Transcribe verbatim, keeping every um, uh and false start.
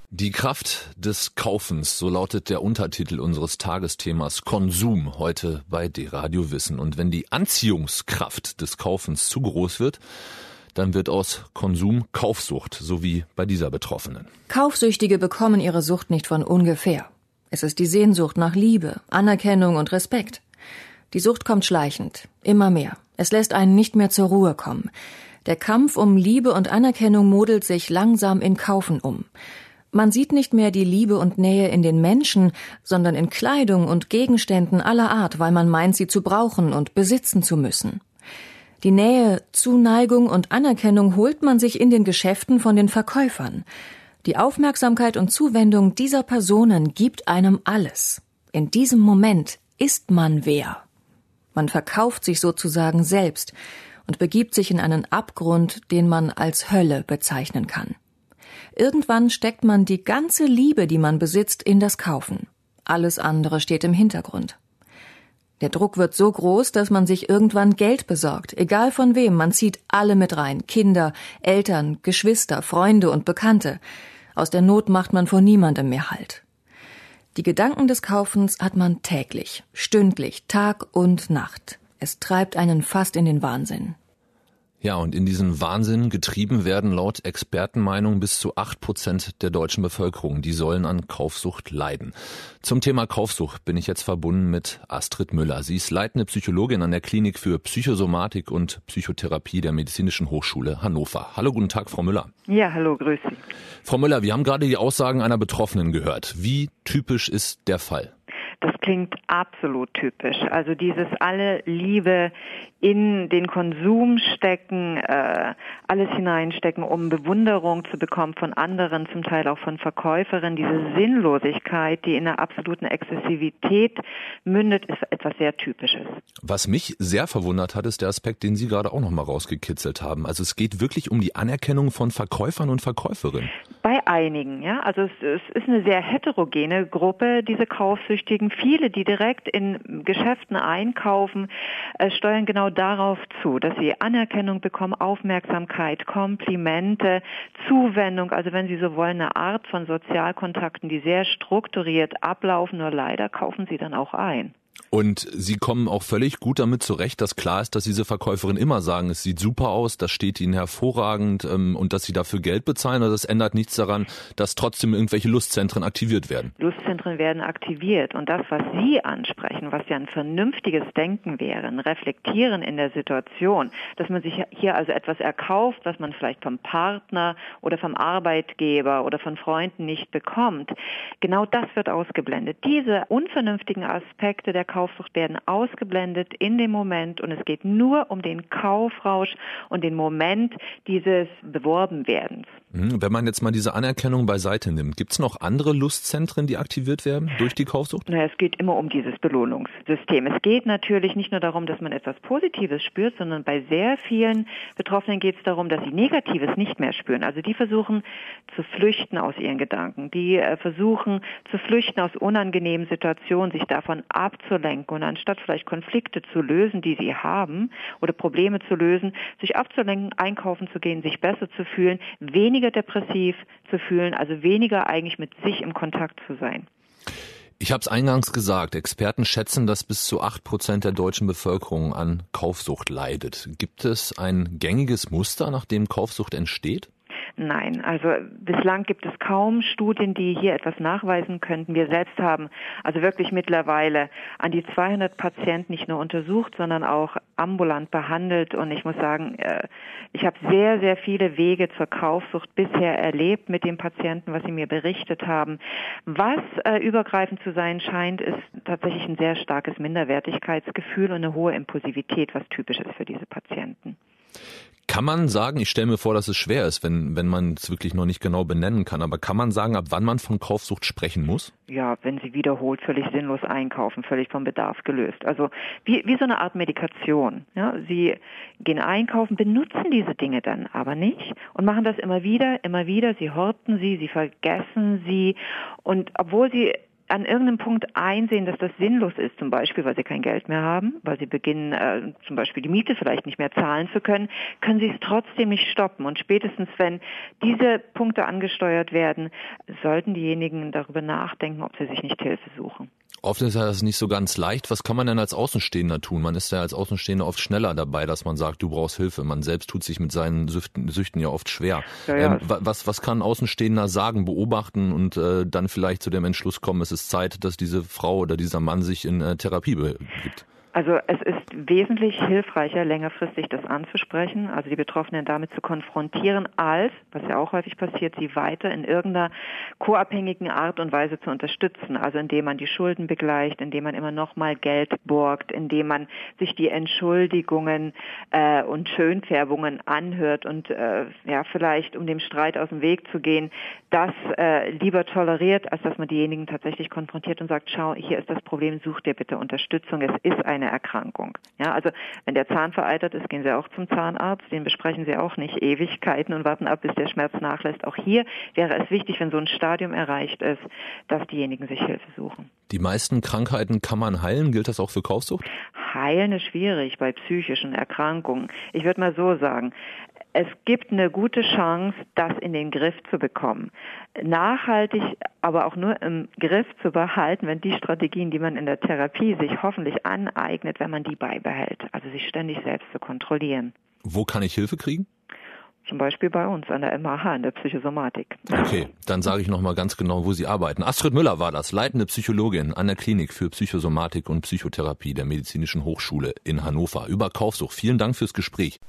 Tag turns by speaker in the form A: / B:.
A: Die Kraft des Kaufens, so lautet der Untertitel unseres Tagesthemas Konsum heute bei D-Radio Wissen. Und wenn die Anziehungskraft des Kaufens zu groß wird, dann wird aus Konsum Kaufsucht, so wie bei dieser Betroffenen.
B: Kaufsüchtige bekommen ihre Sucht nicht von ungefähr. Es ist die Sehnsucht nach Liebe, Anerkennung und Respekt. Die Sucht kommt schleichend, immer mehr. Es lässt einen nicht mehr zur Ruhe kommen. Der Kampf um Liebe und Anerkennung modelt sich langsam in Kaufen um. Man sieht nicht mehr die Liebe und Nähe in den Menschen, sondern in Kleidung und Gegenständen aller Art, weil man meint, sie zu brauchen und besitzen zu müssen. Die Nähe, Zuneigung und Anerkennung holt man sich in den Geschäften von den Verkäufern. Die Aufmerksamkeit und Zuwendung dieser Personen gibt einem alles. In diesem Moment ist man wer. Man verkauft sich sozusagen selbst und begibt sich in einen Abgrund, den man als Hölle bezeichnen kann. Irgendwann steckt man die ganze Liebe, die man besitzt, in das Kaufen. Alles andere steht im Hintergrund. Der Druck wird so groß, dass man sich irgendwann Geld besorgt, egal von wem. Man zieht alle mit rein, Kinder, Eltern, Geschwister, Freunde und Bekannte. Aus der Not macht man vor niemandem mehr Halt. Die Gedanken des Kaufens hat man täglich, stündlich, Tag und Nacht. Es treibt einen fast in den Wahnsinn.
A: Ja, und in diesen Wahnsinn getrieben werden laut Expertenmeinung bis zu acht Prozent der deutschen Bevölkerung. Die sollen an Kaufsucht leiden. Zum Thema Kaufsucht bin ich jetzt verbunden mit Astrid Müller. Sie ist leitende Psychologin an der Klinik für Psychosomatik und Psychotherapie der Medizinischen Hochschule Hannover. Hallo, guten Tag, Frau Müller.
C: Ja, hallo, grüß Sie.
A: Frau Müller, wir haben gerade die Aussagen einer Betroffenen gehört. Wie typisch ist der Fall?
C: Das klingt absolut typisch. Also dieses alle Liebe in den Konsum stecken, äh, alles hineinstecken, um Bewunderung zu bekommen von anderen, zum Teil auch von Verkäuferinnen. Diese Sinnlosigkeit, die in einer absoluten Exzessivität mündet, ist etwas sehr Typisches.
A: Was mich sehr verwundert hat, ist der Aspekt, den Sie gerade auch noch mal rausgekitzelt haben. Also es geht wirklich um die Anerkennung von Verkäufern und Verkäuferinnen.
C: Bei einigen, ja. Also es, es ist eine sehr heterogene Gruppe, diese Kaufsüchtigen. Viele, die direkt in Geschäften einkaufen, äh, steuern genau darauf zu, dass sie Anerkennung bekommen, Aufmerksamkeit, Komplimente, Zuwendung, also wenn Sie so wollen, eine Art von Sozialkontakten, die sehr strukturiert ablaufen, nur leider kaufen sie dann auch ein.
A: Und Sie kommen auch völlig gut damit zurecht, dass klar ist, dass diese Verkäuferin immer sagen, es sieht super aus, das steht Ihnen hervorragend ähm, und dass Sie dafür Geld bezahlen. Also das ändert nichts daran, dass trotzdem irgendwelche Lustzentren aktiviert werden.
C: Lustzentren werden aktiviert und das, was Sie ansprechen, was ja ein vernünftiges Denken wäre, ein Reflektieren in der Situation, dass man sich hier also etwas erkauft, was man vielleicht vom Partner oder vom Arbeitgeber oder von Freunden nicht bekommt, genau das wird ausgeblendet. Diese unvernünftigen Aspekte der Kaufsucht werden ausgeblendet in dem Moment und es geht nur um den Kaufrausch und den Moment dieses Beworbenwerdens.
A: Wenn man jetzt mal diese Anerkennung beiseite nimmt, gibt es noch andere Lustzentren, die aktiviert werden durch die Kaufsucht?
C: Na, es geht immer um dieses Belohnungssystem. Es geht natürlich nicht nur darum, dass man etwas Positives spürt, sondern bei sehr vielen Betroffenen geht es darum, dass sie Negatives nicht mehr spüren. Also die versuchen zu flüchten aus ihren Gedanken. Die äh, versuchen zu flüchten aus unangenehmen Situationen, sich davon abzulenken und anstatt vielleicht Konflikte zu lösen, die sie haben oder Probleme zu lösen, sich abzulenken, einkaufen zu gehen, sich besser zu fühlen, weniger depressiv zu fühlen, also weniger eigentlich mit sich im Kontakt zu sein.
A: Ich habe es eingangs gesagt, Experten schätzen, dass bis zu acht Prozent der deutschen Bevölkerung an Kaufsucht leidet. Gibt es ein gängiges Muster, nach dem Kaufsucht entsteht?
C: Nein, also bislang gibt es kaum Studien, die hier etwas nachweisen könnten. Wir selbst haben also wirklich mittlerweile an die zweihundert Patienten nicht nur untersucht, sondern auch ambulant behandelt. Und ich muss sagen, ich habe sehr, sehr viele Wege zur Kaufsucht bisher erlebt mit den Patienten, was sie mir berichtet haben. Was äh, übergreifend zu sein scheint, ist tatsächlich ein sehr starkes Minderwertigkeitsgefühl und eine hohe Impulsivität, was typisch ist für diese Patienten.
A: Kann man sagen, ich stelle mir vor, dass es schwer ist, wenn wenn man es wirklich noch nicht genau benennen kann, aber kann man sagen, ab wann man von Kaufsucht sprechen muss?
C: Ja, wenn Sie wiederholt völlig sinnlos einkaufen, völlig vom Bedarf gelöst. Also wie wie so eine Art Medikation. Ja, Sie gehen einkaufen, benutzen diese Dinge dann aber nicht und machen das immer wieder, immer wieder. Sie horten sie, sie vergessen sie und obwohl Sie an irgendeinem Punkt einsehen, dass das sinnlos ist, zum Beispiel, weil sie kein Geld mehr haben, weil sie beginnen, äh, zum Beispiel die Miete vielleicht nicht mehr zahlen zu können, können sie es trotzdem nicht stoppen. Und spätestens, wenn diese Punkte angesteuert werden, sollten diejenigen darüber nachdenken, ob sie sich nicht Hilfe suchen.
A: Oft ist das nicht so ganz leicht. Was kann man denn als Außenstehender tun? Man ist ja als Außenstehender oft schneller dabei, dass man sagt, du brauchst Hilfe. Man selbst tut sich mit seinen Süchten, Süchten ja oft schwer.
C: Ja, ja.
A: Ähm, was, was kann ein Außenstehender sagen, beobachten und äh, dann vielleicht zu dem Entschluss kommen, es ist Zeit, dass diese Frau oder dieser Mann sich in äh, Therapie begibt?
C: Also es ist wesentlich hilfreicher, längerfristig das anzusprechen, also die Betroffenen damit zu konfrontieren, als, was ja auch häufig passiert, sie weiter in irgendeiner co-abhängigen Art und Weise zu unterstützen. Also indem man die Schulden begleicht, indem man immer noch mal Geld borgt, indem man sich die Entschuldigungen äh, und Schönfärbungen anhört und äh, ja vielleicht, um dem Streit aus dem Weg zu gehen, das äh, lieber toleriert, als dass man diejenigen tatsächlich konfrontiert und sagt, schau, hier ist das Problem, such dir bitte Unterstützung, es ist ein eine Erkrankung. Ja, also wenn der Zahn vereitert ist, gehen Sie auch zum Zahnarzt. Den besprechen Sie auch nicht Ewigkeiten und warten ab, bis der Schmerz nachlässt. Auch hier wäre es wichtig, wenn so ein Stadium erreicht ist, dass diejenigen sich Hilfe suchen.
A: Die meisten Krankheiten kann man heilen. Gilt das auch für Kaufsucht?
C: Heilen ist schwierig bei psychischen Erkrankungen. Ich würde mal so sagen, es gibt eine gute Chance, das in den Griff zu bekommen. Nachhaltig, aber auch nur im Griff zu behalten, wenn die Strategien, die man in der Therapie sich hoffentlich aneignet, wenn man die beibehält. Also sich ständig selbst zu kontrollieren.
A: Wo kann ich Hilfe kriegen?
C: Zum Beispiel bei uns an der M A H in der Psychosomatik.
A: Okay, dann sage ich nochmal ganz genau, wo Sie arbeiten. Astrid Müller war das, leitende Psychologin an der Klinik für Psychosomatik und Psychotherapie der Medizinischen Hochschule in Hannover. Über Kaufsucht. Vielen Dank fürs Gespräch.